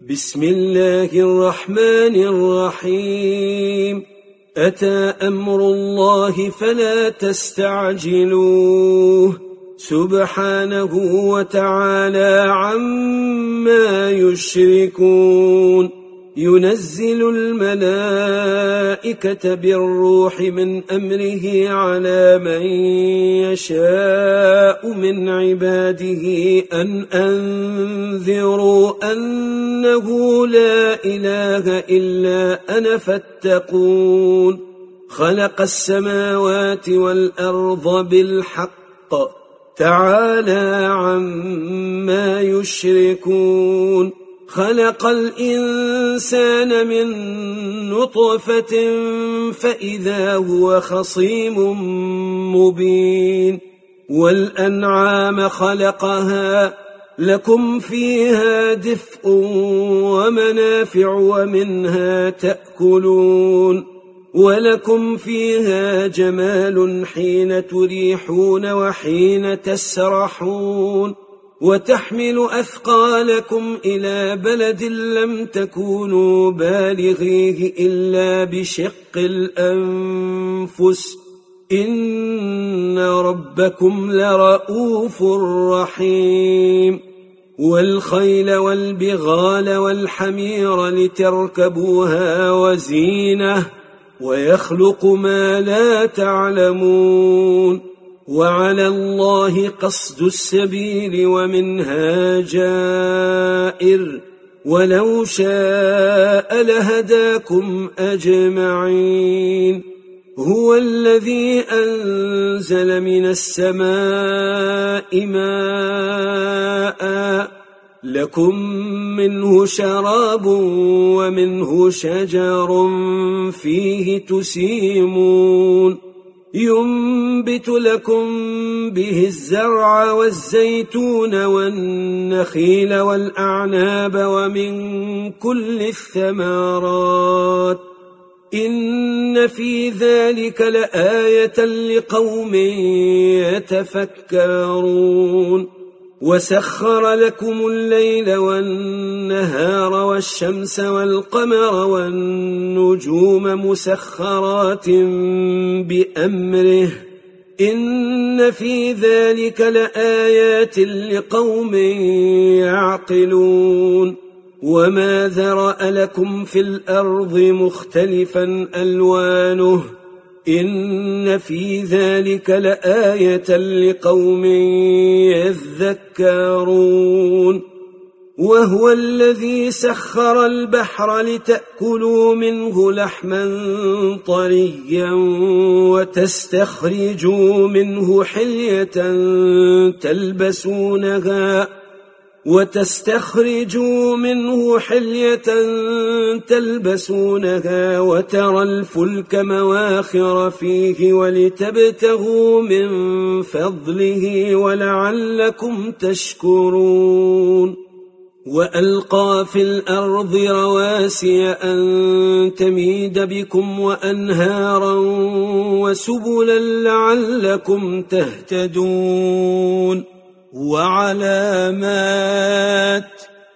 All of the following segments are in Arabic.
بسم الله الرحمن الرحيم. أتى أمر الله فلا تستعجلوه سبحانه وتعالى عما يشركون. ينزل الملائكة بالروح من أمره على من يشاء من عباده أن أنذروا أنه لا إله إلا أنا فاتقون. خلق السماوات والأرض بالحق تعالى عما يشركون. خلق الإنسان من نطفة فإذا هو خصيم مبين. والأنعام خلقها لكم فيها دفء ومنافع ومنها تأكلون. ولكم فيها جمال حين تريحون وحين تسرحون. وتحمل أثقالكم إلى بلد لم تكونوا بالغيه إلا بشق الأنفس إن ربكم لرؤوف رحيم. والخيل والبغال والحمير لتركبوها وزينة ويخلق ما لا تعلمون. وعلى الله قصد السبيل ومنها جائر ولو شاء لهداكم أجمعين. هو الذي أنزل من السماء ماء لكم منه شراب ومنه شجر فيه تسيمون. ينبت لكم به الزرع والزيتون والنخيل والأعناب ومن كل الثمرات إن في ذلك لآية لقوم يتفكرون. وسخر لكم الليل والنهار والشمس والقمر والنجوم مسخرات بأمره إن في ذلك لآيات لقوم يعقلون. وما ذرأ لكم في الأرض مختلفا ألوانه إن في ذلك لآية لقوم يذكرون. وهو الذي سخر البحر لتأكلوا منه لحما طريا وتستخرجوا منه حلية تلبسونها وترى الفلك مواخر فيه ولتبتغوا من فضله ولعلكم تشكرون. وألقى في الأرض رواسي أن تميد بكم وأنهارا وسبلا لعلكم تهتدون. وعلامات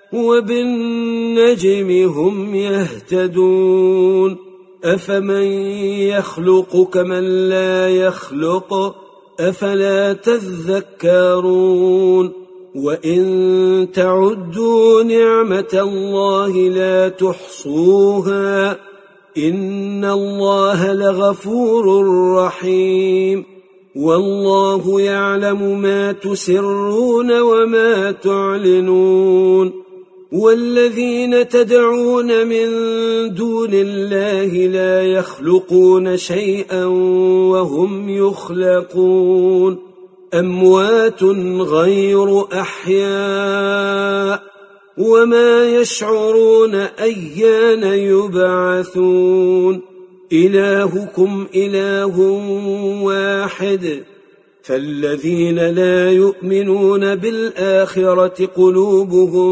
وبالنجم هم يهتدون. أفمن يخلق كمن لا يخلق أفلا تذكرون. وإن تعدوا نعمة الله لا تحصوها إن الله لغفور رحيم. والله يعلم ما تسرون وما تعلنون. والذين تدعون من دون الله لا يخلقون شيئا وهم يخلقون. أموات غير أحياء وما يشعرون أيان يبعثون. إلهكم إله واحد فالذين لا يؤمنون بالآخرة قلوبهم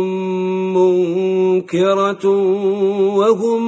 منكرة وهم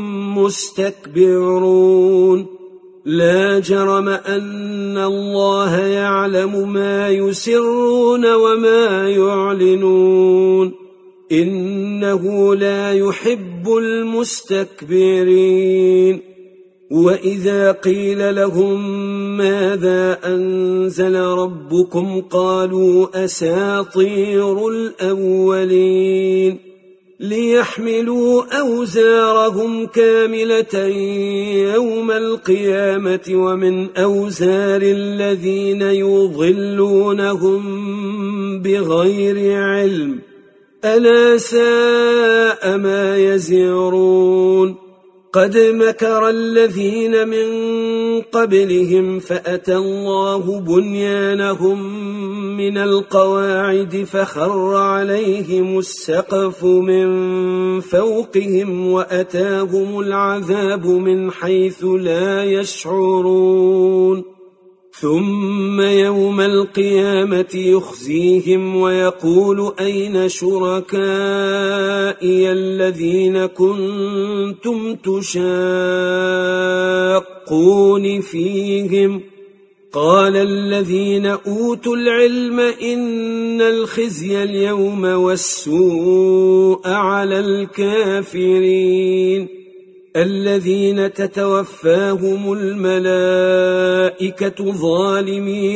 مستكبرون. لا جرم أن الله يعلم ما يسرون وما يعلنون إنه لا يحب المستكبرين. وإذا قيل لهم ماذا أنزل ربكم قالوا أساطير الأولين ليحملوا أوزارهم كاملة يوم القيامة ومن أوزار الذين يضلونهم بغير علم ألا ساء ما يزرون. قد مكر الذين من قبلهم فأتى الله بنيانهم من القواعد فخر عليهم السقف من فوقهم وأتاهم العذاب من حيث لا يشعرون. ثم يوم القيامة يخزيهم ويقول أين شركائي الذين كنتم تشاقون فيهم قال الذين أوتوا العلم إن الخزي اليوم والسوء على الكافرين الذين تتوفاهم الملائكة ظالمي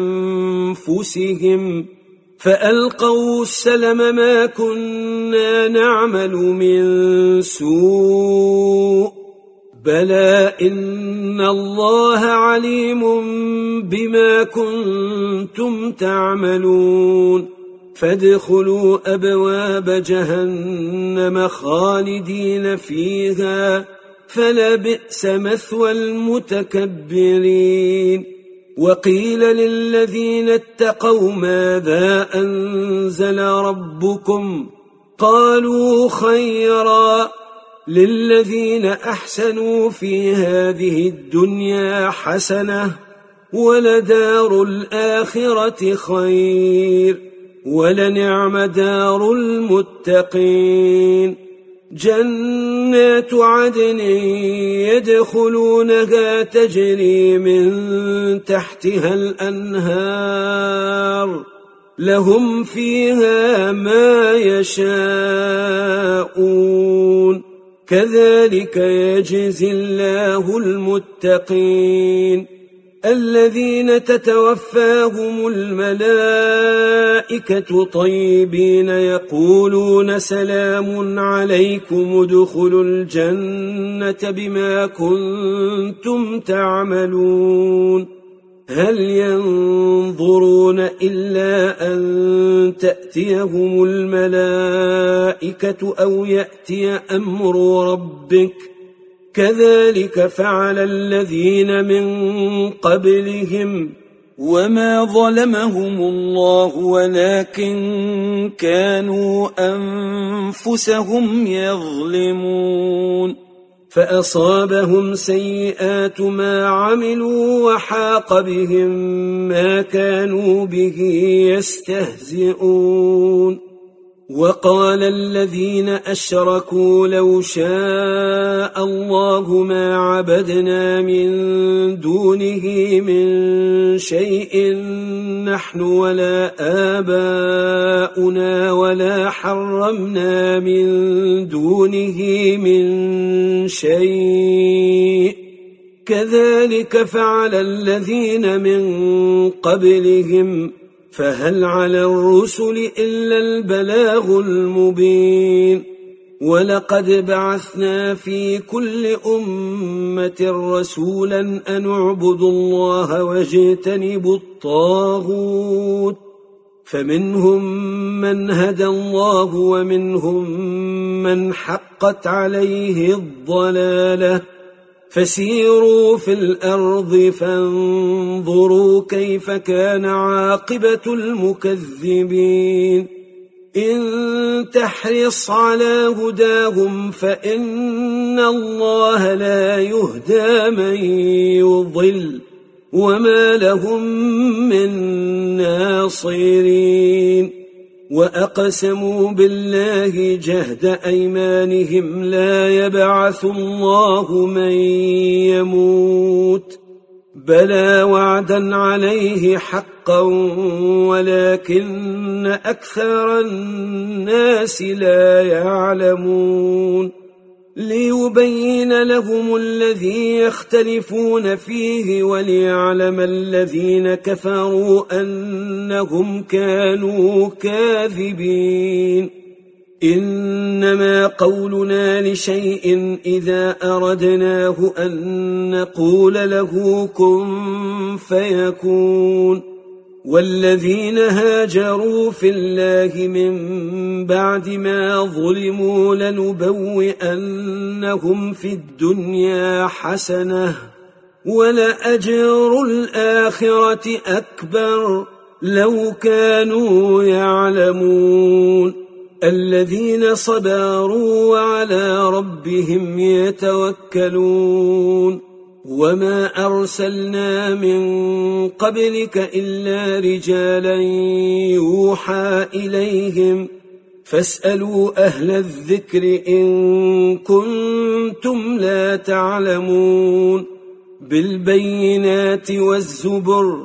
أنفسهم فألقوا السلم ما كنا نعمل من سوء بلى إن الله عليم بما كنتم تعملون. فادخلوا أبواب جهنم خالدين فيها فلبئس مثوى المتكبرين. وقيل للذين اتقوا ماذا أنزل ربكم قالوا خيرا للذين أحسنوا في هذه الدنيا حسنة ولدار الآخرة خير ولنعم دار المتقين. جنات عدن يدخلونها تجري من تحتها الأنهار لهم فيها ما يشاءون كذلك يجزي الله المتقين الذين تتوفاهم الملائكة طيبين يقولون سلام عليكم ادخلوا الجنة بما كنتم تعملون. هل ينظرون إلا أن تأتيهم الملائكة أو يأتي أمر ربك كذلك فعل الذين من قبلهم وما ظلمهم الله ولكن كانوا أنفسهم يظلمون. فأصابهم سيئات ما عملوا وحاق بهم ما كانوا به يستهزئون. وقال الذين أشركوا لو شاء الله ما عبدنا من دونه من شيء نحن ولا آباؤنا ولا حرمنا من دونه من شيء كذلك فعل الذين من قبلهم فهل على الرسل إلا البلاغ المبين. ولقد بعثنا في كل أمة رسولا أن اعبدوا الله واجتنبوا الطاغوت فمنهم من هدى الله ومنهم من حقت عليه الضلالة فسيروا في الأرض فانظروا كيف كان عاقبة المكذبين. إن تحرص على هداهم فإن الله لا يهدى من يضل وما لهم من ناصرين. وأقسموا بالله جهد أيمانهم لا يبعث الله من يموت بلى وعدا عليه حقا ولكن أكثر الناس لا يعلمون ليبين لهم الذي يختلفون فيه وليعلم الذين كفروا أنهم كانوا كاذبين إنما قولنا لشيء إذا أردناه أن نقول له كن فيكون والذين هاجروا في الله من بعد ما ظلموا لنبوئنهم في الدنيا حسنة ولأجر الآخرة أكبر لو كانوا يعلمون الذين صبروا وعلى ربهم يتوكلون وما أرسلنا من قبلك إلا رجالا يوحى إليهم فاسألوا أهل الذكر إن كنتم لا تعلمون بالبينات والزبر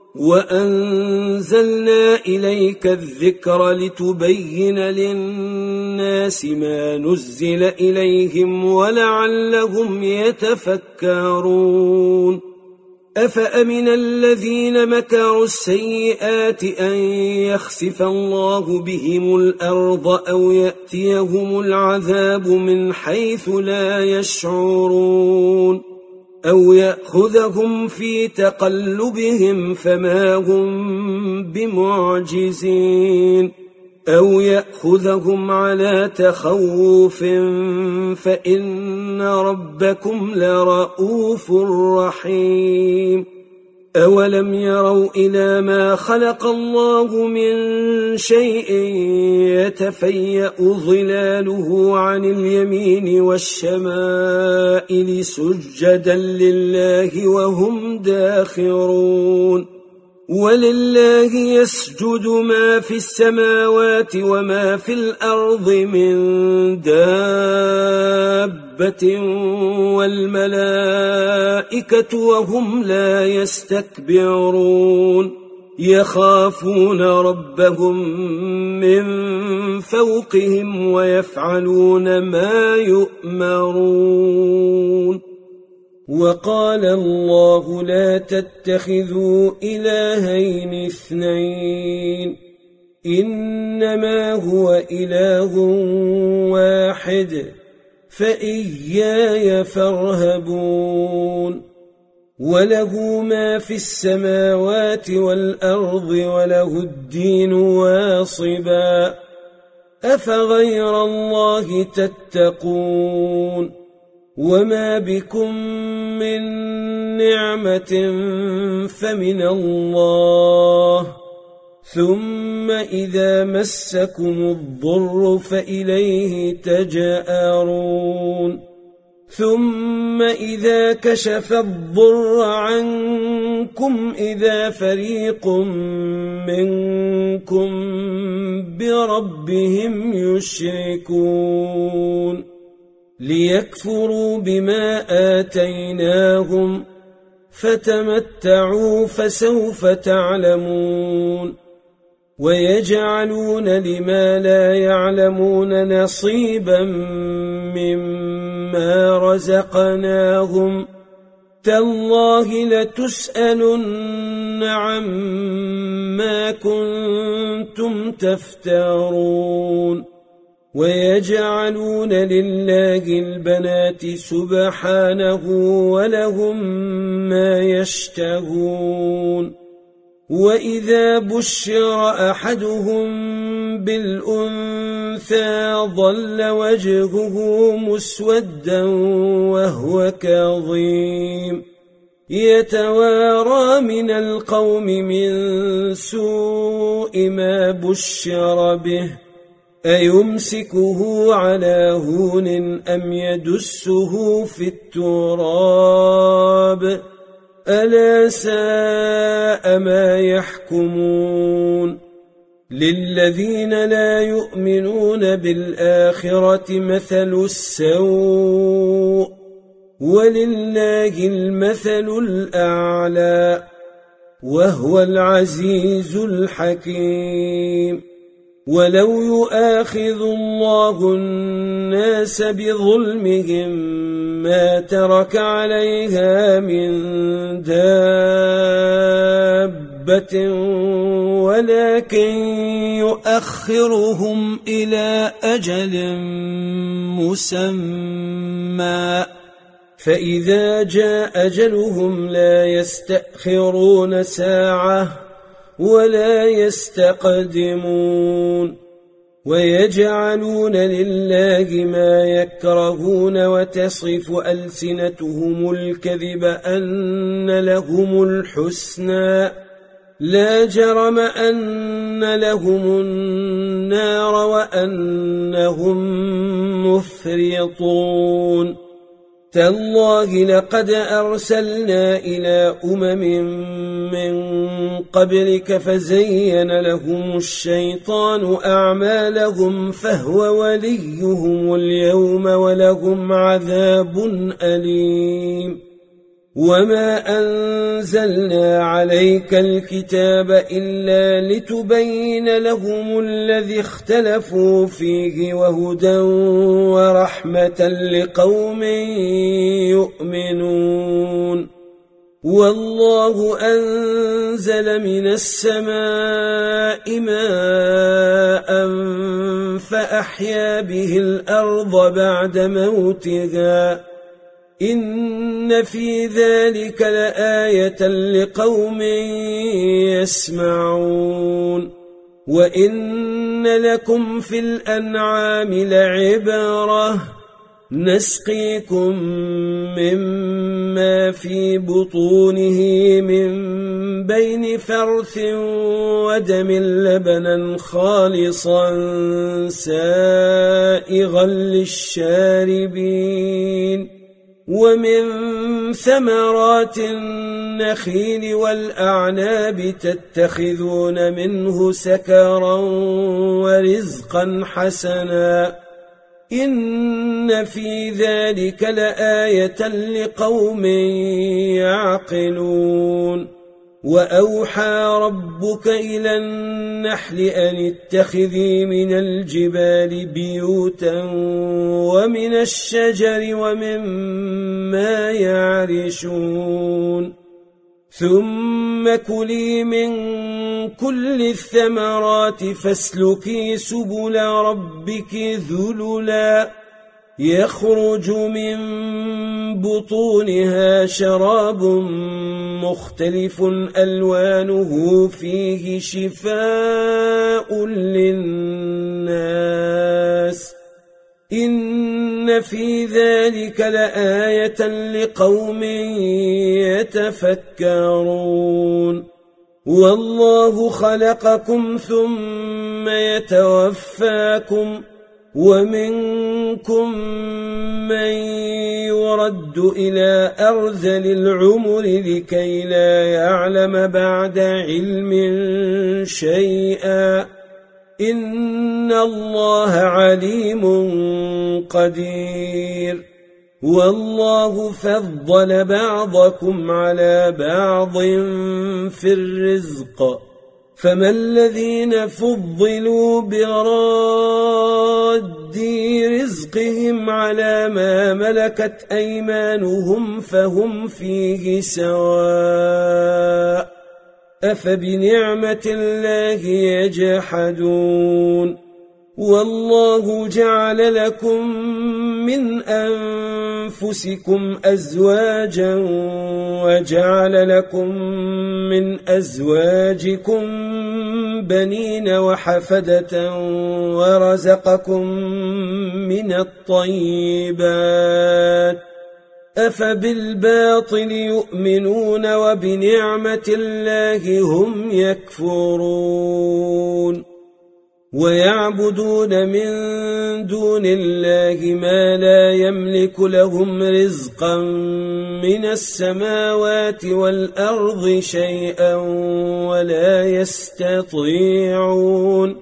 وأنزلنا إليك الذكر لتبين للناس ما نزل إليهم ولعلهم يتفكرون أفأمن الذين مكروا السيئات أن يخسف الله بهم الأرض أو يأتيهم العذاب من حيث لا يشعرون أو يأخذهم في تقلبهم فما هم بمعجزين أو يأخذهم على تخوف فإن ربكم لرؤوف رحيم أولم يروا إلى ما خلق الله من شيء يتفيأ ظلاله عن اليمين والشمائل سجدا لله وهم داخرون ولله يسجد ما في السماوات وما في الأرض من دابة والملائكة وهم لا يستكبرون يخافون ربهم من فوقهم ويفعلون ما يؤمرون وقال الله لا تتخذوا إلهين اثنين إنما هو إله واحد فإياي فارهبون وله ما في السماوات والأرض وله الدين واصبا أفغير الله تتقون وما بكم من نعمة فمن الله ثم إذا مسكم الضر فإليه تجأرون ثم إذا كشف الضر عنكم إذا فريق منكم بربهم يشركون ليكفروا بما آتيناهم فتمتعوا فسوف تعلمون ويجعلون لما لا يعلمون نصيبا مما رزقناهم تالله لتسألن عما كنتم تفترون ويجعلون لله البنات سبحانه ولهم ما يشتهون وإذا بشر أحدهم بالأنثى ظل وجهه مسودا وهو كظيم يتوارى من القوم من سوء ما بشر به أيمسكه على هون أم يدسه في التراب ألا ساء ما يحكمون للذين لا يؤمنون بالآخرة مثل السوء ولله المثل الأعلى وهو العزيز الحكيم. ولو يؤاخذ الله الناس بظلمهم ما ترك عليها من دابة ولكن يؤخرهم إلى أجل مسمى فإذا جاء أجلهم لا يستأخرون ساعة ولا يستقدمون. ويجعلون لله ما يكرهون وتصف ألسنتهم الكذب أن لهم الحسنى لا جرم أن لهم النار وأنهم مفرطون. تالله لقد أرسلنا إلى من قبلك فزين لهم الشيطان أعمالهم فهو وليهم اليوم ولهم عذاب أليم. وما أنزلنا عليك الكتاب إلا لتبين لهم الذي اختلفوا فيه وهدى ورحمة لقوم يؤمنون. والله أنزل من السماء ماء فأحيا به الأرض بعد موتها إن في ذلك لآية لقوم يسمعون. وإن لكم في الأنعام لعبرة نسقيكم مما في بطونه من بين فرث ودم لبنا خالصا سائغا للشاربين ومن ثمرات النخيل والأعناب تتخذون منه سكرا ورزقا حسنا إن في ذلك لآية لقوم يعقلون. وأوحى ربك إلى النحل أن اتخذي من الجبال بيوتا ومن الشجر ومما يعرشون ثم كلي من كل الثمرات فاسلكي سبل ربك ذللا يخرج من بطونها شراب مختلف ألوانه فيه شفاء للناس إن في ذلك لآية لقوم يتفكرون. والله خلقكم ثم يتوفاكم ومنكم من يرد إلى أرذل العمر لكي لا يعلم بعد علم شيئا إن الله عليم قدير. والله فضل بعضكم على بعض في الرزق فما الذين فضلوا براد رزقهم على ما ملكت أيمانهم فهم فيه سواء أفبنعمة الله يجحدون. والله جعل لكم من أنفسكم أزواجا وجعل لكم من أزواجكم بنين وحفدة ورزقكم من الطيبات أفبالباطل يؤمنون وبنعمة الله هم يكفرون. ويعبدون من دون الله ما لا يملك لهم رزقا من السماوات والأرض شيئا ولا يستطيعون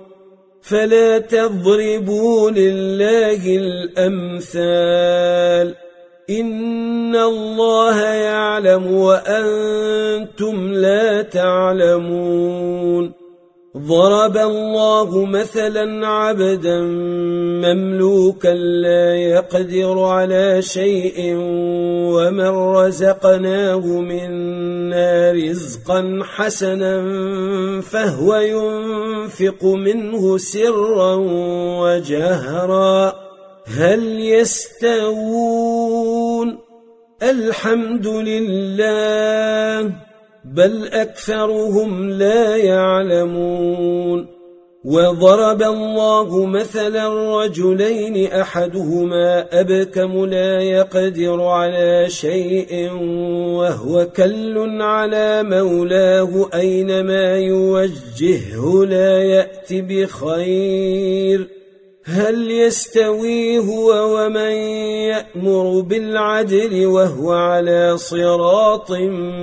فلا تضربوا لله الأمثال إن الله يعلم وأنتم لا تعلمون. ضرب الله مثلا عبدا مملوكا لا يقدر على شيء ومن رزقناه منا رزقا حسنا فهو ينفق منه سرا وجهرا هل يستوون؟ الحمد لله بل أكثرهم لا يعلمون. وضرب الله مثلا رجلين أحدهما أبكم لا يقدر على شيء وهو كل على مولاه أينما يوجهه لا يأتي بخير هل يستوي هو ومن يأمر بالعدل وهو على صراط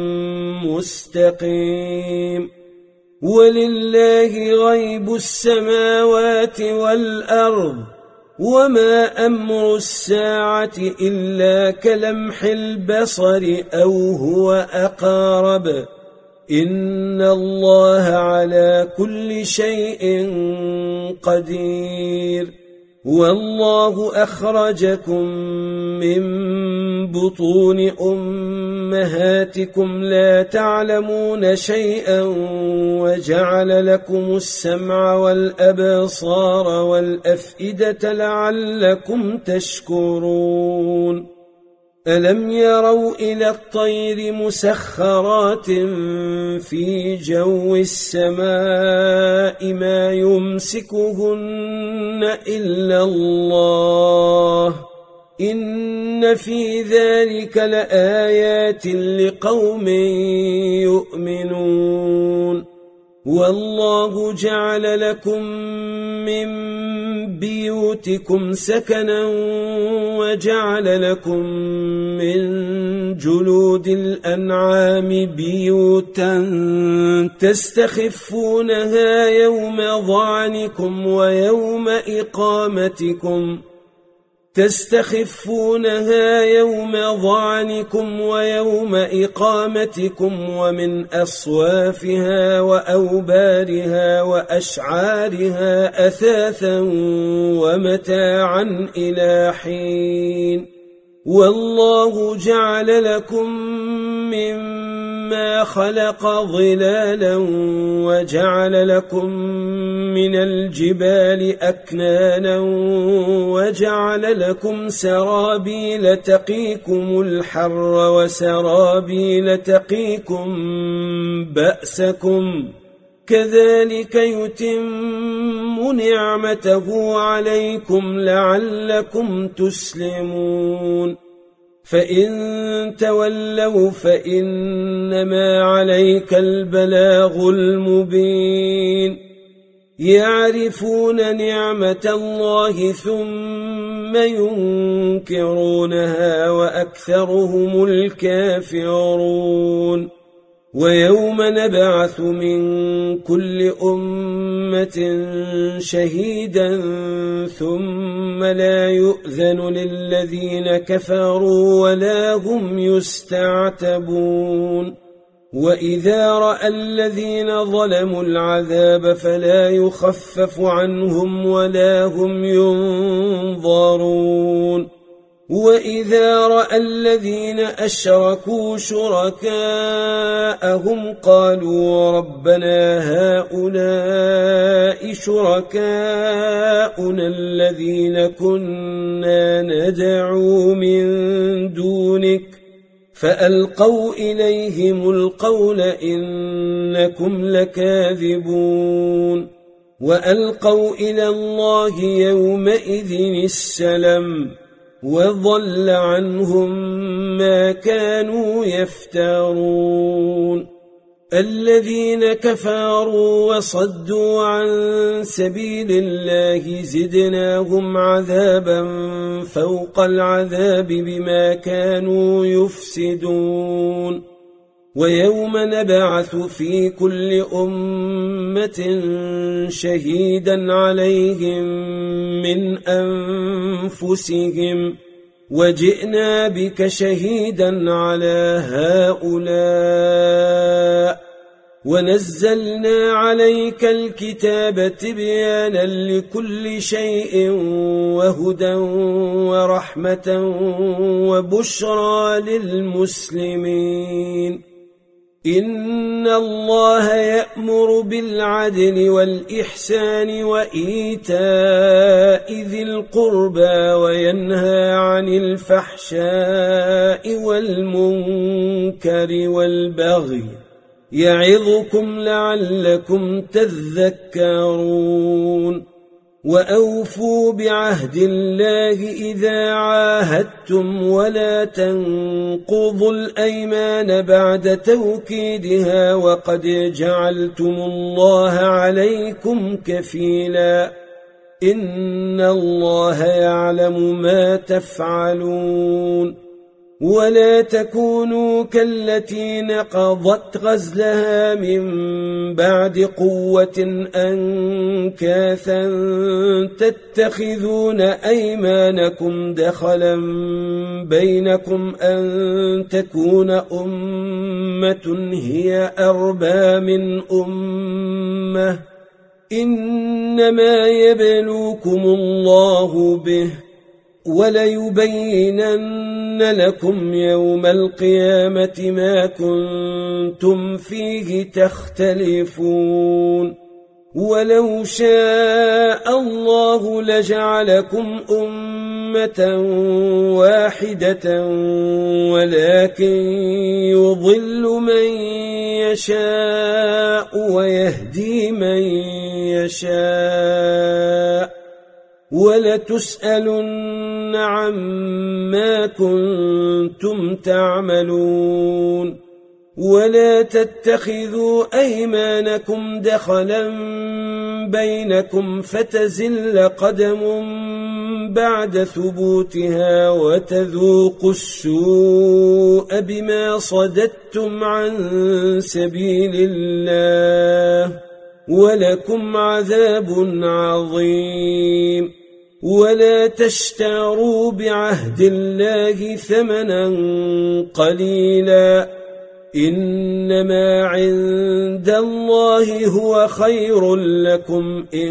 مستقيم؟ ولله غيب السماوات والأرض وما أمر الساعة إلا كلمح البصر أو هو أقارب إن الله على كل شيء قدير. والله أخرجكم من بطون أمهاتكم لا تعلمون شيئا وجعل لكم السمع والأبصار والأفئدة لعلكم تشكرون. ألم يروا إلى الطير مسخرات في جو السماء ما يمسكهن إلا الله إن في ذلك لآيات لقوم يؤمنون. والله جعل لكم من بيوتكم سكنا وجعل لكم من جلود الأنعام بيوتا تستخفونها يوم ظعنكم ويوم إقامتكم ومن أصوافها وأوبارها وأشعارها أثاثا ومتاعا إلى حين. والله جعل لكم مما خلق ظلالا وجعل لكم من الجبال أكنانا وجعل لكم سرابيل تقيكم الحر وسرابيل تقيكم بأسكم كذلك يتم نعمته عليكم لعلكم تسلمون. فإن تولوا فإنما عليك البلاغ المبين. يعرفون نعمة الله ثم ينكرونها وأكثرهم الكافرون. ويوم نبعث من كل أمة شهيدا ثم لا يؤذن للذين كفروا ولا هم يستعتبون. وإذا رأى الذين ظلموا العذاب فلا يخفف عنهم ولا هم ينظرون. وإذا رأى الذين أشركوا شركاءهم قالوا ربنا هؤلاء شركاؤنا الذين كنا ندعو من دونك فألقوا إليهم القول إنكم لكاذبون. وألقوا إلى الله يومئذ السلم وضل عنهم ما كانوا يفترون. الذين كفروا وصدوا عن سبيل الله زدناهم عذابا فوق العذاب بما كانوا يفسدون. ويوم نبعث في كل أمة شهيدا عليهم من أنفسهم وجئنا بك شهيدا على هؤلاء ونزلنا عليك الكتاب تبيانا لكل شيء وهدى ورحمة وبشرى للمسلمين إن الله يأمر بالعدل والإحسان وإيتاء ذي القربى وينهى عن الفحشاء والمنكر والبغي يعظكم لعلكم تذكرون وأوفوا بعهد الله إذا عاهدتم ولا تنقضوا الأيمان بعد توكيدها وقد جعلتم الله عليكم كفيلا إن الله يعلم ما تفعلون ولا تكونوا كالتي نقضت غزلها من بعد قوة أنكاثا تتخذون أيمانكم دخلا بينكم أن تكون أمة هي أربى من أمة إنما يبلوكم الله به وليبينن لكم يوم القيامة ما كنتم فيه تختلفون ولو شاء الله لجعلكم أمة واحدة ولكن يضل من يشاء ويهدي من يشاء ولتسألن عما كنتم تعملون ولا تتخذوا أيمانكم دخلا بينكم فتزل قدم بعد ثبوتها وتذوقوا السوء بما صددتم عن سبيل الله ولكم عذاب عظيم ولا تشتروا بعهد الله ثمنا قليلا إنما عند الله هو خير لكم إن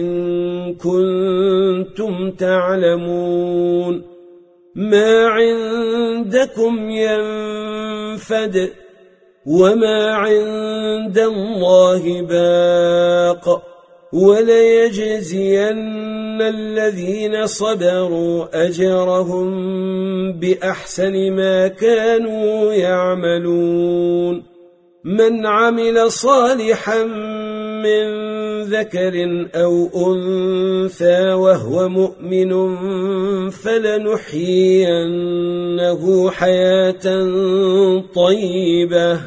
كنتم تعلمون ما عندكم ينفد وما عند الله باق وليجزين الذين صبروا أجرهم بأحسن ما كانوا يعملون من عمل صالحا من ذكر أو أنثى وهو مؤمن فلنحيينه حياة طيبة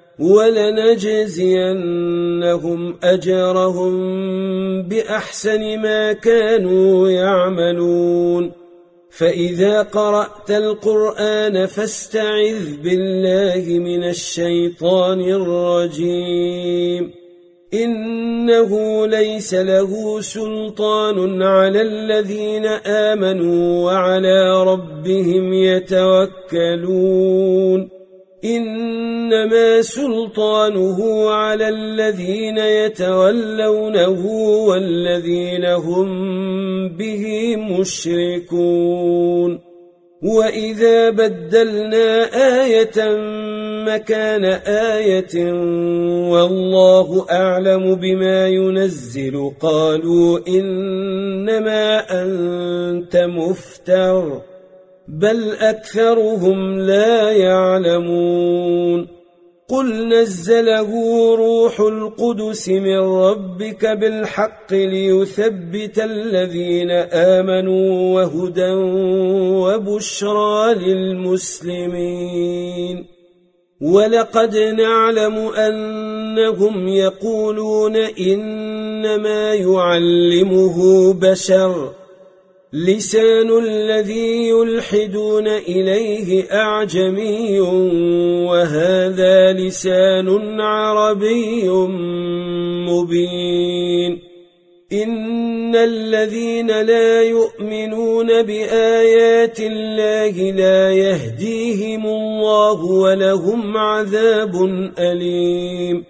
ولنجزينهم أجرهم بأحسن ما كانوا يعملون فإذا قرأت القرآن فاستعذ بالله من الشيطان الرجيم إنه ليس له سلطان على الذين آمنوا وعلى ربهم يتوكلون إنما سلطانه على الذين يتولونه والذين هم به مشركون وإذا بدلنا آية مكان آية والله أعلم بما ينزل قالوا إنما أنت مفتر بل أكثرهم لا يعلمون قل نزله روح القدس من ربك بالحق ليثبت الذين آمنوا وهدى وبشرى للمسلمين ولقد نعلم أنهم يقولون إنما يعلمه بشر لسان الذي يلحدون إليه أعجمي وهذا لسان عربي مبين إن الذين لا يؤمنون بآيات الله لا يهديهم الله ولهم عذاب أليم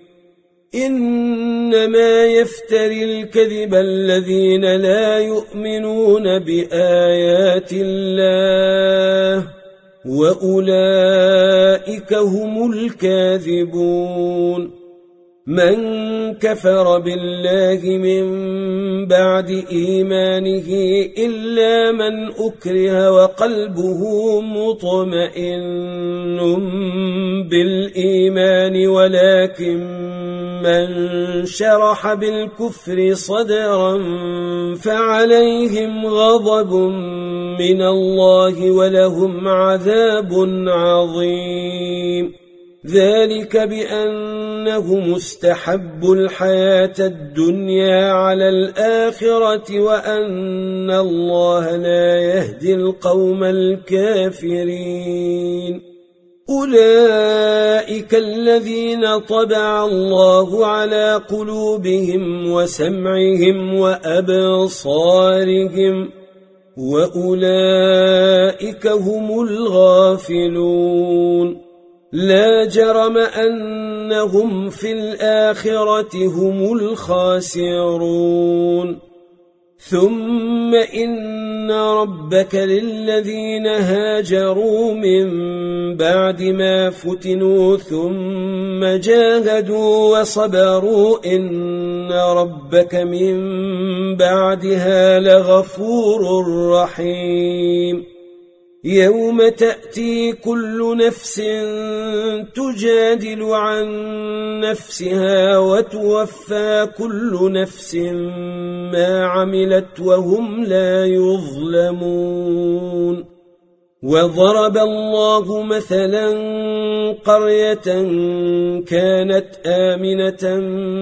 إنما يفتري الكذب الذين لا يؤمنون بآيات الله وأولئك هم الكاذبون من كفر بالله من بعد إيمانه إلا من أكره وقلبه مطمئن بالإيمان ولكن من شرح بالكفر صدرا فعليهم غضب من الله ولهم عذاب عظيم ذلك بأنهم استحبوا الحياة الدنيا على الآخرة وأن الله لا يهدي القوم الكافرين أولئك الذين طبع الله على قلوبهم وسمعهم وأبصارهم وأولئك هم الغافلون لا جرم أنهم في الآخرة هم الخاسرون ثم إن ربك للذين هاجروا من بعد ما فتنوا ثم جاهدوا وصبروا إن ربك من بعدها لغفور رحيم يوم تأتي كل نفس تجادل عن نفسها وتوفى كل نفس ما عملت وهم لا يظلمون وضرب الله مثلا قرية كانت آمنة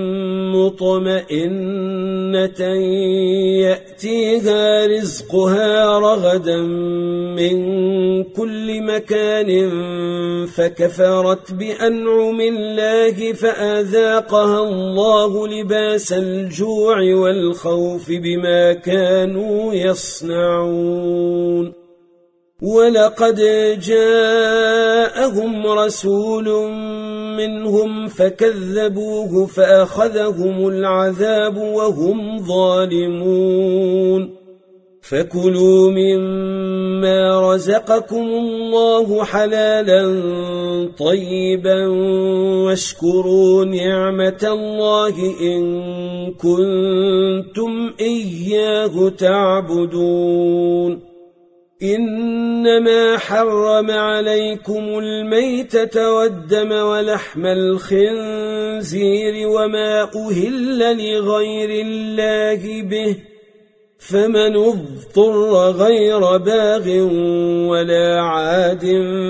مطمئنة يأتيها رزقها رغدا من كل مكان فكفرت بأنعم الله فأذاقها الله لباس الجوع والخوف بما كانوا يصنعون ولقد جاءهم رسول منهم فكذبوه فأخذهم العذاب وهم ظالمون فكلوا مما رزقكم الله حلالا طيبا واشكروا نعمة الله إن كنتم إياه تعبدون إنما حرم عليكم الميتة والدم ولحم الخنزير وما أهل لغير الله به فمن اضطر غير باغ ولا عاد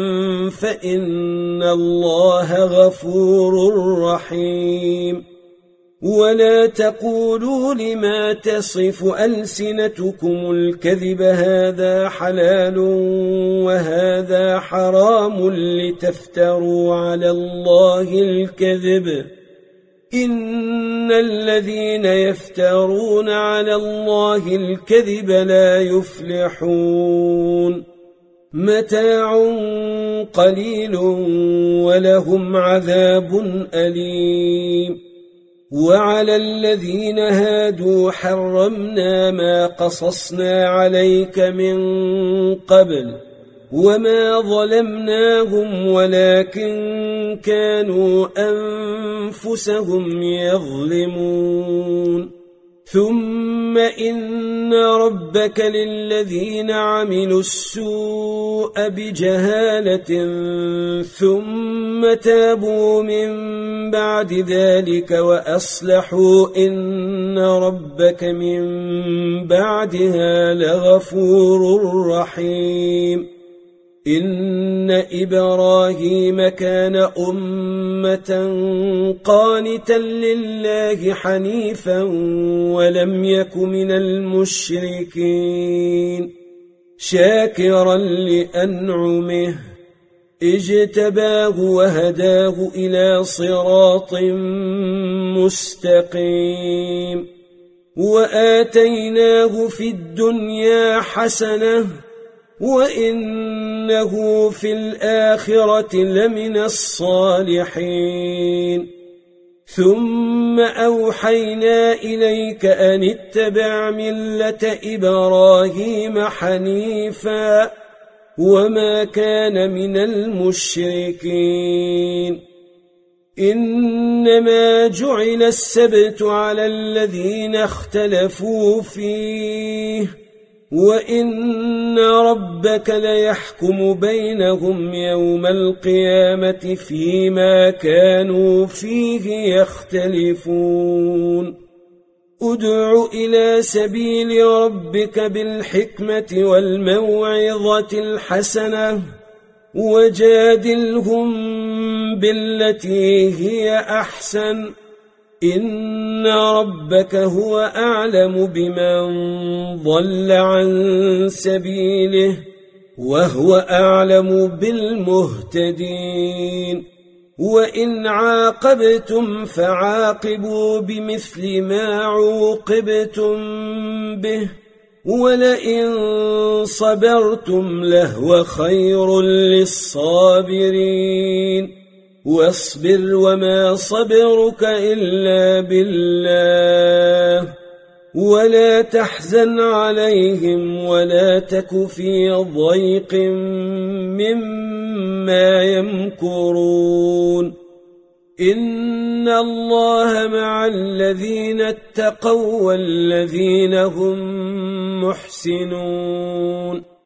فإن الله غفور رحيم ولا تقولوا لما تصف ألسنتكم الكذب هذا حلال وهذا حرام لتفتروا على الله الكذب إن الذين يفترون على الله الكذب لا يفلحون متاع قليل ولهم عذاب أليم وعلى الذين هادوا حرمنا ما قصصنا عليك من قبل وما ظلمناهم ولكن كانوا أنفسهم يظلمون ثم إن ربك للذين عملوا السوء بجهالة ثم تابوا من بعد ذلك وأصلحوا إن ربك من بعدها لغفور رحيم إن إبراهيم كان أمة قانتا لله حنيفا ولم يك من المشركين شاكرا لأنعمه اجتباه وهداه إلى صراط مستقيم وآتيناه في الدنيا حسنة وإنه في الآخرة لمن الصالحين ثم أوحينا إليك أن اتبع ملة إبراهيم حنيفا وما كان من المشركين إنما جعل السبت على الذين اختلفوا فيه وإن ربك ليحكم بينهم يوم القيامة فيما كانوا فيه يختلفون ادع إلى سبيل ربك بالحكمة والموعظة الحسنة وجادلهم بالتي هي أحسن إن ربك هو أعلم بمن ضل عن سبيله وهو أعلم بالمهتدين وإن عاقبتم فعاقبوا بمثل ما عوقبتم به ولئن صبرتم لهو خير للصابرين واصبر وما صبرك إلا بالله ولا تحزن عليهم ولا تك في ضيق مما يمكرون إن الله مع الذين اتقوا والذين هم محسنون